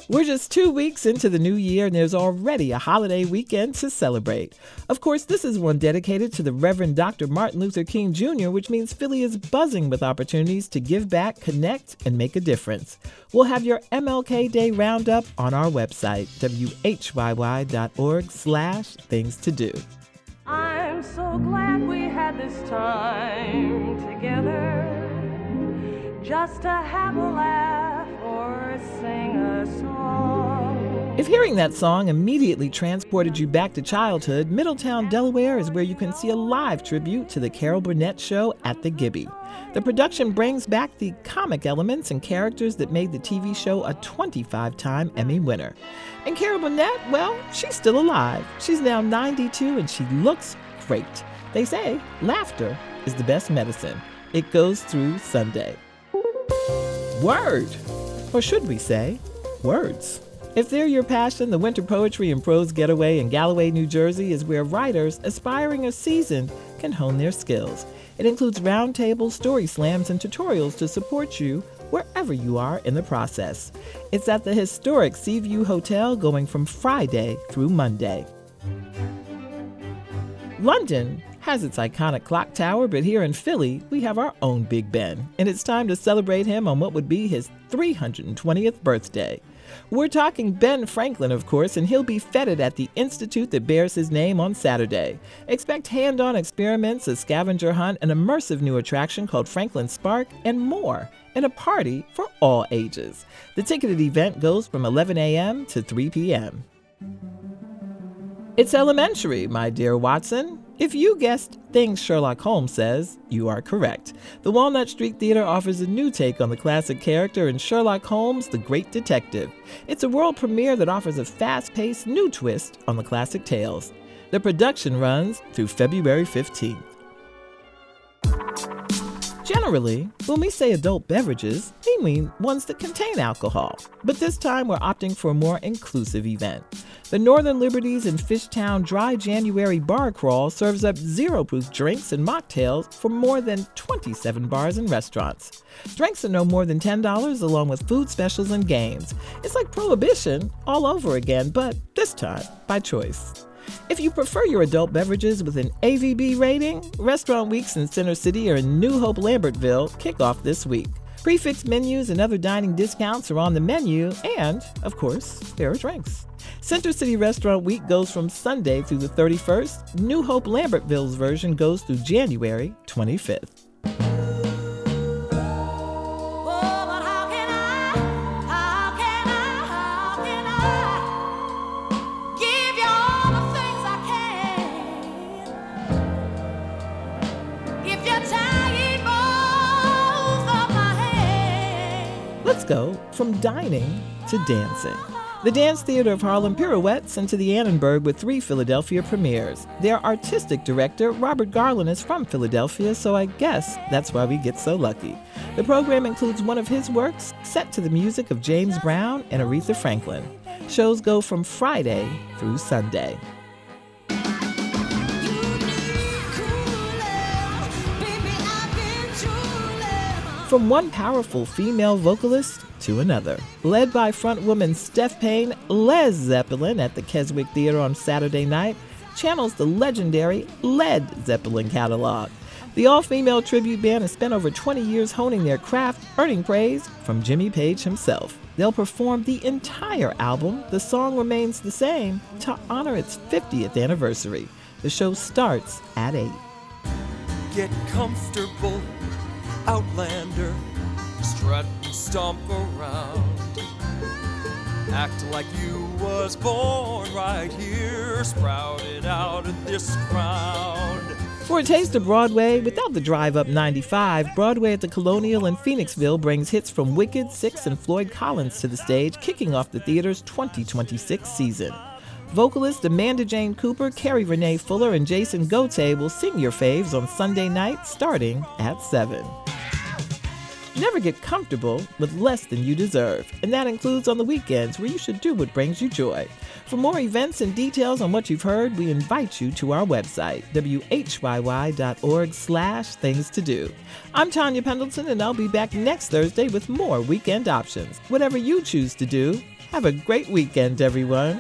We're just 2 weeks into the new year and there's already a holiday weekend to celebrate. Of course, this is one dedicated to the Reverend Dr. Martin Luther King Jr., which means Philly is buzzing with opportunities to give back, connect, and make a difference. We'll have your MLK Day Roundup on our website, whyy.org/things to do. I'm so glad we had this time together, just to have a laugh or sing a song. If hearing that song immediately transported you back to childhood, Middletown, Delaware is where you can see a live tribute to the Carol Burnett Show at the Gibby. The production brings back the comic elements and characters that made the TV show a 25-time Emmy winner. And Carol Burnett, well, she's still alive. She's now 92 and she looks great. They say laughter is the best medicine. It goes through Sunday. Word! Or should we say, words? If they're your passion, the Winter Poetry and Prose Getaway in Galloway, New Jersey is where writers aspiring or seasoned can hone their skills. It includes roundtables, story slams, and tutorials to support you wherever you are in the process. It's at the historic Seaview Hotel going from Friday through Monday. London has its iconic clock tower, but here in Philly, we have our own Big Ben, and it's time to celebrate him on what would be his 320th birthday. We're talking Ben Franklin, of course, and he'll be feted at the institute that bears his name on Saturday. Expect hand-on experiments, a scavenger hunt, an immersive new attraction called Franklin Spark, and more, and a party for all ages. The ticketed event goes from 11 a.m. to 3 p.m. It's elementary, my dear Watson. If you guessed things Sherlock Holmes says, you are correct. The Walnut Street Theater offers a new take on the classic character in Sherlock Holmes, the Great Detective. It's a world premiere that offers a fast-paced new twist on the classic tales. The production runs through February 15th. Generally, when we say adult beverages, we mean ones that contain alcohol. But this time we're opting for a more inclusive event. The Northern Liberties in Fishtown Dry January Bar Crawl serves up zero-proof drinks and mocktails for more than 27 bars and restaurants. Drinks are no more than $10 along with food specials and games. It's like Prohibition all over again, but this time by choice. If you prefer your adult beverages with an AVB rating, Restaurant Weeks in Center City or in New Hope Lambertville kick off this week. Prefix menus and other dining discounts are on the menu, and, of course, there are drinks. Center City Restaurant Week goes from Sunday through the 31st. New Hope Lambertville's version goes through January 25th. Let's go from dining to dancing. The Dance Theater of Harlem pirouettes into the Annenberg with 3 Philadelphia premieres. Their artistic director, Robert Garland, is from Philadelphia, so I guess that's why we get so lucky. The program includes one of his works set to the music of James Brown and Aretha Franklin. Shows go from Friday through Sunday. From one powerful female vocalist to another. Led by frontwoman Steph Payne, Led Zeppelin at the Keswick Theater on Saturday night channels the legendary Led Zeppelin catalog. The all-female tribute band has spent over 20 years honing their craft, earning praise from Jimmy Page himself. They'll perform the entire album, The Song Remains the Same, to honor its 50th anniversary. The show starts at 8. Get comfortable, Outlander, strut and stomp around. Act like you was born right here, sprouted out of this ground. For a taste of Broadway without the drive up 95, Broadway at the Colonial in Phoenixville brings hits from Wicked, Six, and Floyd Collins to the stage, kicking off the theater's 2026 season. Vocalist Amanda Jane Cooper, Carrie Renee Fuller, and Jason Gauthier will sing your faves on Sunday night starting at 7. Never get comfortable with less than you deserve, and that includes on the weekends where you should do what brings you joy. For more events and details on what you've heard, we invite you to our website, whyy.org/things to do. I'm Tanya Pendleton, and I'll be back next Thursday with more weekend options. Whatever you choose to do, Have a great weekend, everyone.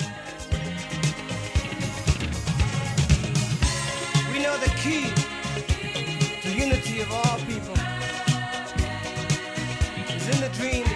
We know the key to unity of all people is in the dream